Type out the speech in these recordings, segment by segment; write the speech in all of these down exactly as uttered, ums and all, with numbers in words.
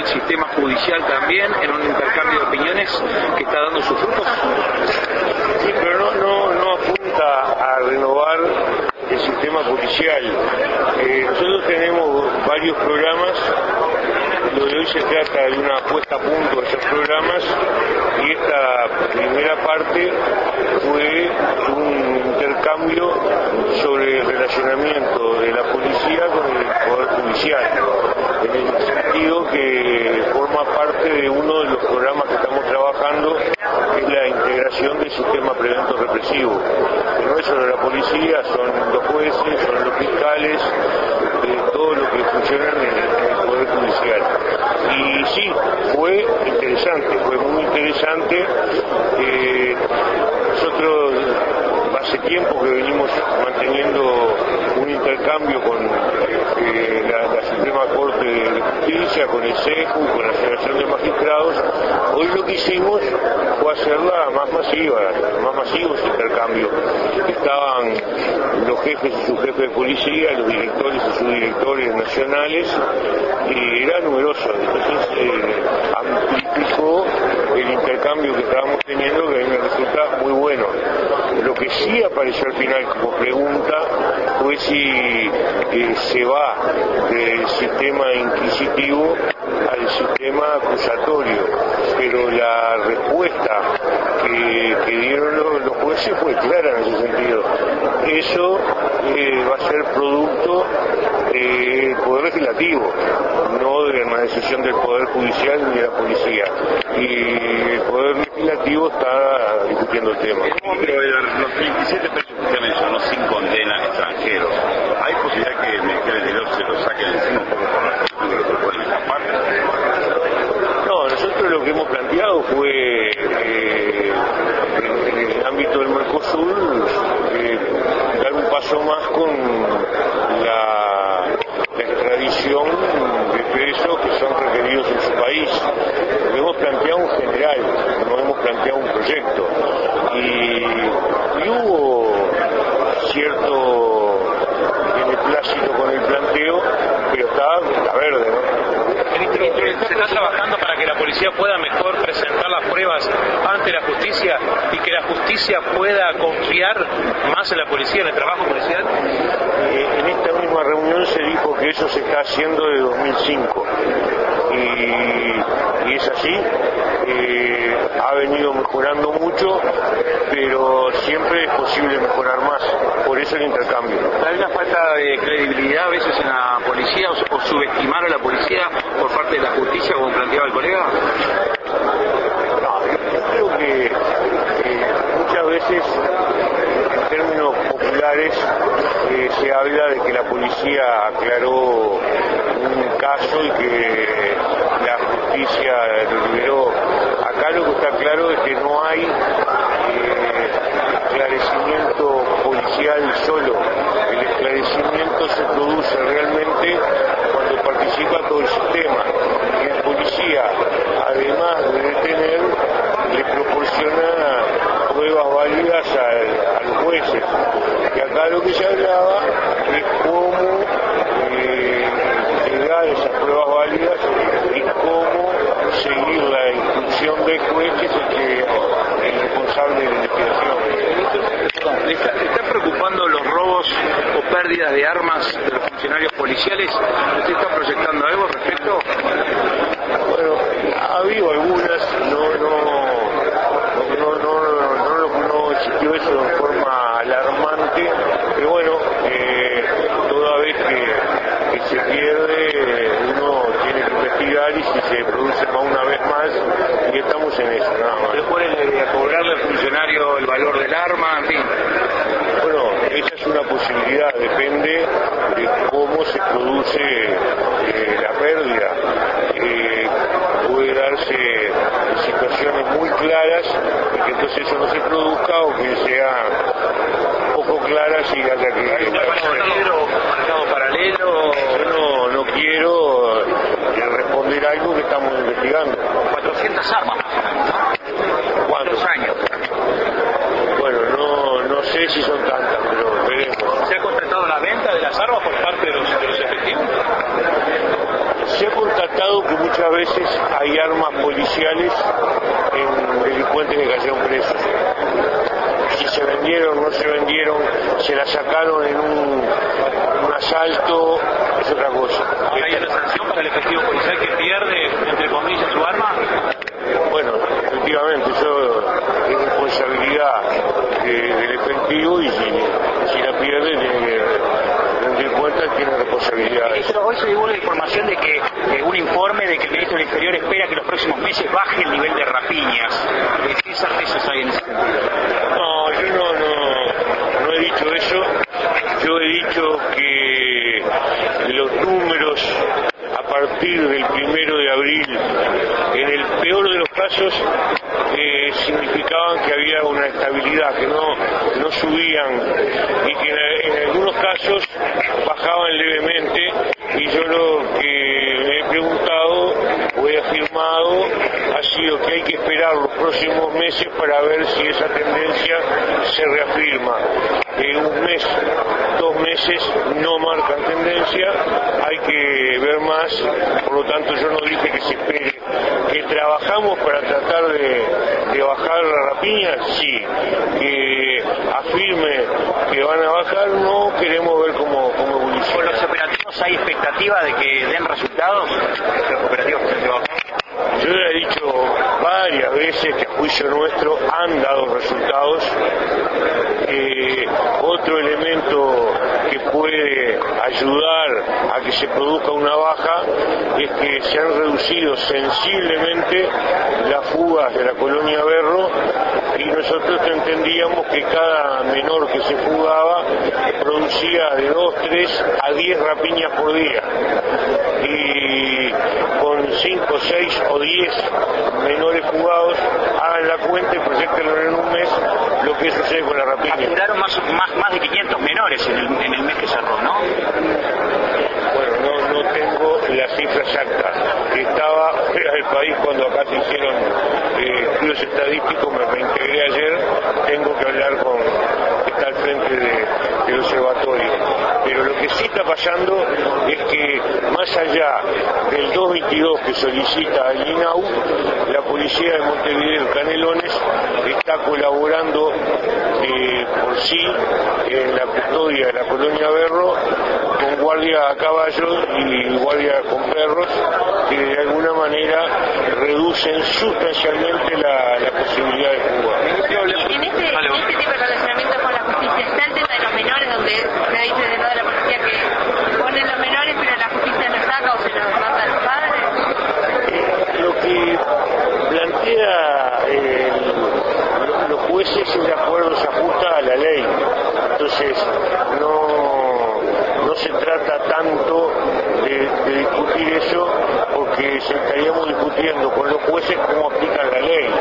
sistema judicial también, en un intercambio de opiniones que está dando sus frutos? Sí, pero no, no, no apunta a renovar el sistema policial. Eh, nosotros tenemos varios programas. Lo de hoy se trata de una puesta a punto de esos programas, y esta primera parte fue un intercambio sobre el relacionamiento de la policía con el Poder Judicial, en el sentido que forma parte de uno de los programas que estamos trabajando, que es la integración del sistema prevento represivo, que no es solo la policía, son los jueces, son los fiscales, eh, todo lo que funciona en el, en el Poder Judicial. Y sí, fue interesante, fue muy interesante. Eh, nosotros hace tiempo que venimos manteniendo un intercambio con eh, la, la Suprema Corte de Justicia, con el C E J U, con la Federación de Magistrados. Hoy lo que hicimos fue hacerla más masiva, más masivo ese intercambio. Estaban los jefes y subjefes de policía, los directores y subdirectores nacionales, y era numeroso. Entonces eh, amplificó el intercambio que estábamos teniendo, que a mí me resulta muy bueno. Lo que sí apareció al final como pregunta fue si eh, se va del sistema inquisitivo al sistema acusatorio, pero la respuesta que, que dieron los, los jueces fue clara en ese sentido. Eso eh, va a ser producto del Poder Legislativo, no de una decisión del Poder Judicial ni de la Policía. Y el Poder Legislativo está discutiendo el tema. Pero los veintisiete presos que usted mencionó sin condena extranjeros, ¿hay posibilidad que el Ministerio del Interior se los saque de encima un poco por la cuestión de que se pueden escapar? No, nosotros lo que hemos planteado fue eh, en, en el ámbito del Mercosur eh, dar un paso más con la, la extradición de presos que son requeridos en su país. Lo hemos planteado en general, no hemos planteado un proyecto. Y, y hubo cierto beneplácito con el planteo, pero está, está verde, ¿no? ¿Se está trabajando para que la policía pueda mejor presentar las pruebas ante la justicia y que la justicia pueda confiar más en la policía, en el trabajo policial? Eh, en esta misma reunión se dijo que eso se está haciendo de dos mil cinco. Y, y es así. Eh, ha venido mejorando mucho, pero siempre es posible mejorar más. Por eso el intercambio. ¿Hay una falta de credibilidad a veces en la policía o, o subestimar a la policía por parte de la justicia, como planteaba el colega? No, yo creo que eh, muchas veces, en términos populares, eh, se habla de que la policía aclaró un caso y que la justicia lo liberó. Acá lo que está claro es que no hay eh, esclarecimiento policial solo. El esclarecimiento se produce realmente cuando participa todo el sistema. Y el policía, además de detener, le proporciona pruebas válidas a, a los jueces. Y acá lo que se hablaba es cómo eh, llegar a esas pruebas válidas y cómo seguir la instrucción del juez, que es el, que, el responsable de la investigación. ¿Le está, le está preocupando los robos o pérdidas de armas de los funcionarios policiales? ¿Usted está proyectando algo al respecto? Bueno, ha habido algunas, no, no, no, no, no, no, no existió eso de forma alarmante, pero bueno, eh, toda vez que, que se pierde, uno tiene que investigar, y si se produce más una vez más, y estamos en eso, nada más. ¿Después de cobrarle al funcionario el valor del arma, en fin? Bueno, esa es una posibilidad, depende de cómo se produce eh, la pérdida. Eh, puede darse en situaciones muy claras y que entonces eso no se produzca, o que sea poco claras y haya que... ¿Hay un mercado negro, mercado paralelo? Yo no, no quiero eh, responder algo que estamos investigando. cuatrocientas armas, ¿no? ¿Cuántos años? Bueno, no, no sé si son tantas, pero veremos. ¿Se ha contratado la venta de las armas por parte de los, de los efectivos? Se ha constatado que muchas veces policiales en delincuentes que cayeron presos. Si se vendieron, no se vendieron, se la sacaron en un, un asalto, es otra cosa. ¿Hay una sanción para el efectivo policial que pierde, entre comillas, su arma? Bueno, efectivamente, eso es responsabilidad de, del efectivo y si, si la pierde tiene que rendir cuentas, tiene responsabilidad. Ministro, hoy se divulga información de que eh, un informe de que el ministro del Interior espera que en los próximos meses baje el nivel de rapiñas. ¿Qué certezas hay en ese sentido? No, yo no, no, no he dicho eso. Yo he dicho que los números a partir del primero de abril, en el peor de los casos, eh, significaban que había una estabilidad, que no, no subían y que en, en algunos casos bajaban levemente, y yo lo que me he preguntado o he afirmado ha sido que hay que esperar los próximos meses para ver si esa tendencia se reafirma. Eh, un mes, dos meses no marcan tendencia, hay que ver más, por lo tanto yo no dije que se espere. ¿Que trabajamos para tratar de, de bajar la rapiña? Sí. ¿Que afirme que van a bajar? No, queremos ver cómo, cómo evoluciona. ¿Con los operativos hay expectativa de que den resultados? ¿Los operativos que se llevan a cabo? Yo le he dicho varias veces que a juicio nuestro han dado resultados. Eh, otro elemento que puede ayudar a que se produzca una baja es que se han reducido sensiblemente las fugas de la colonia Berro, y nosotros entendíamos que cada menor que se fugaba producía de dos, tres a diez rapiñas por día, y con cinco, seis o diez menores fugados, hagan la cuenta y proyectenlo en un mes lo que sucede con la rapiña. Capturaron más, más, más de quinientos menores en el, en el mes que cerró, ¿no? Bueno, no, no tengo la cifra exacta. Estaba fuera del país cuando acá se hicieron eh, estudios estadísticos, me reintegré ayer, tengo que hablar con que está al frente de, del observatorio. Pero lo que sí está pasando es que más allá del doscientos veintidós que solicita el I N A U, la policía de Montevideo Canelones está colaborando eh, por sí en la custodia de la colonia Berro con guardia a caballo y guardia con perros, que de alguna manera reducen sustancialmente la, la posibilidad de fuga. En este, en este tipo de relacionamiento con la justicia está el tema de los menores, donde se ha dicho de lado de la policía que ponen los menores pero la justicia los saca o se los manda a los padres. Eh, lo que plantea eh, los jueces es de acuerdo, se ajusta a la ley, entonces no, no se trata tanto de, de discutir eso, porque se estaríamos discutiendo con los jueces cómo aplican la ley,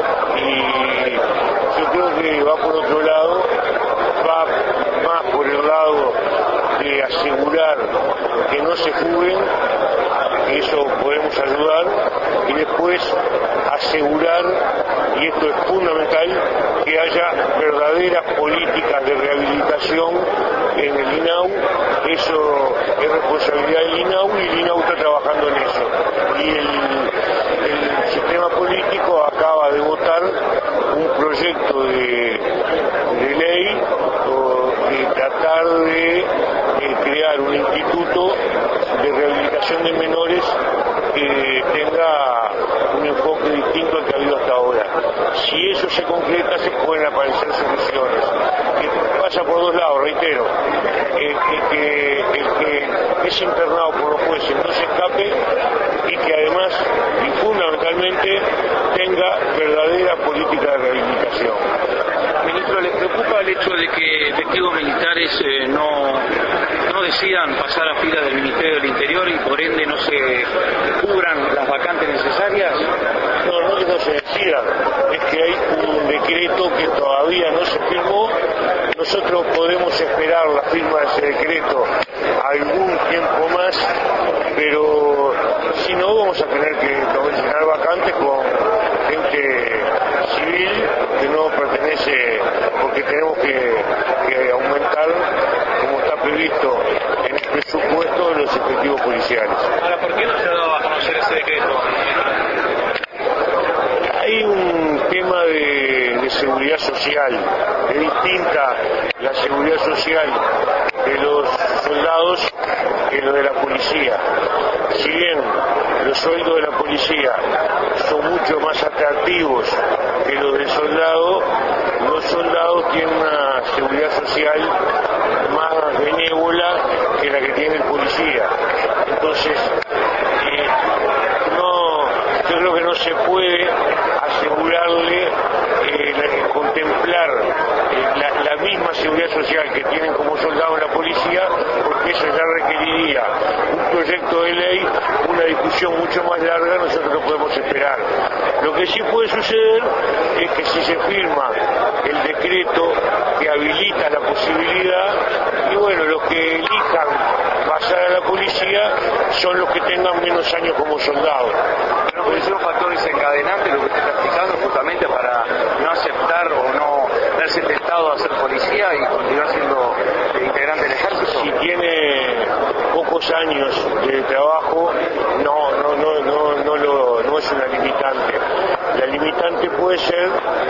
y yo creo que va por otro lado, va más por el lado de asegurar que no se fuguen, que eso podemos ayudar, y después asegurar, y esto es fundamental, que haya verdaderas políticas de rehabilitación en el I N A U. Eso es responsabilidad del I N A U y el I N A U está trabajando en eso. Y el, el sistema político acaba de votar un proyecto de, de ley o de tratar de, de crear un instituto de rehabilitación de menores que tenga un enfoque distinto al que ha habido hasta ahora. Si eso se concreta, se pueden aparecer soluciones. Que pasa por dos lados, reitero, eh, que, que el que es internado por los jueces no se escape, y que además y fundamentalmente tenga verdadera política de rehabilitación. Ministro, ¿le preocupa el hecho de que efectivos militares eh, no, no decidan pasar a filas del Ministerio del Interior y por ende no se cubran las vacantes necesarias? No, no que no se decida, es que hay un decreto que todavía no se firmó. Nosotros podemos esperar la firma de ese decreto algún tiempo más, pero si no vamos a tener que llenar vacantes con gente civil que no pertenece, porque tenemos que, que aumentar, como está previsto en el presupuesto, los efectivos policiales. Ahora, ¿por qué no se ha dado a conocer ese decreto? social de los soldados que lo de la policía. Si bien los sueldos de la policía son mucho más atractivos que los del soldado, los soldados tienen una seguridad social más benévola que la que tiene el policía. Entonces, eh, no, yo creo que no se puede asegurarle, eh, la, contemplar eh, la, la misma seguridad social que tienen como soldados en la policía, porque eso ya requeriría un proyecto de ley, una discusión mucho más larga, nosotros no podemos esperar. Lo que sí puede suceder es que si se firma el decreto que habilita la posibilidad, y bueno, los que elijan pasar a la policía son los que tengan menos años como soldados. ¿No puede ser un factor desencadenante lo que usted está explicando justamente para no aceptar o no verse tentado a ser policía y continuar siendo integrante del ejército? Si tiene pocos años de trabajo, no, no, no, no, no, lo, no es una limitante. La limitante puede ser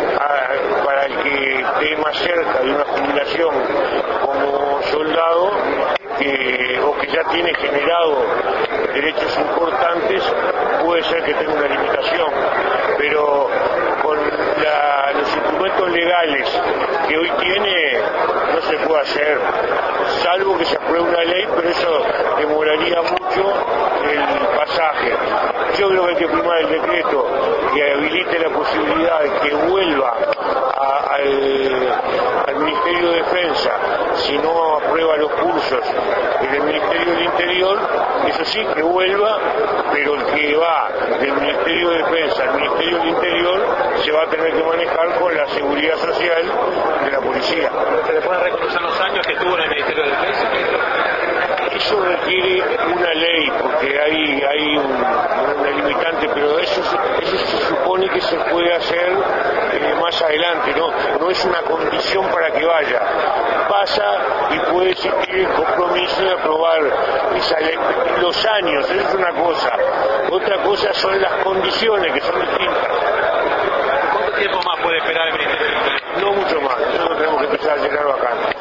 a, para el que esté más cerca de una jubilación como soldado, que, o que ya tiene generado derechos importantes, puede ser que tenga una limitación, pero con la, los instrumentos legales que hoy tiene no se puede hacer, salvo que se apruebe una ley, pero eso demoraría mucho el pasaje. Yo creo que hay que firmar el decreto que habilite la posibilidad de que vuelva a, al, al Ministerio de Defensa, si no aprueba los cursos en el Ministerio del Interior, eso sí, que vuelva, pero el que va del Ministerio de Defensa al Ministerio del Interior se va a tener que manejar con la seguridad social de la policía. ¿Se le pueden reconocer los años que estuvo en el Ministerio de Defensa? Eso requiere una ley, porque hay, hay un, una limitante, pero eso, eso se supone que se puede hacer eh, más adelante, ¿no? No es una condición para que vaya. Pasa y puede existir el compromiso de aprobar esa ley. Los años, eso es una cosa. Otra cosa son las condiciones, que son distintas. ¿Cuánto tiempo más puede esperar el Ministerio de Defensa? No mucho más, nosotros tenemos que empezar a llenar vacantes.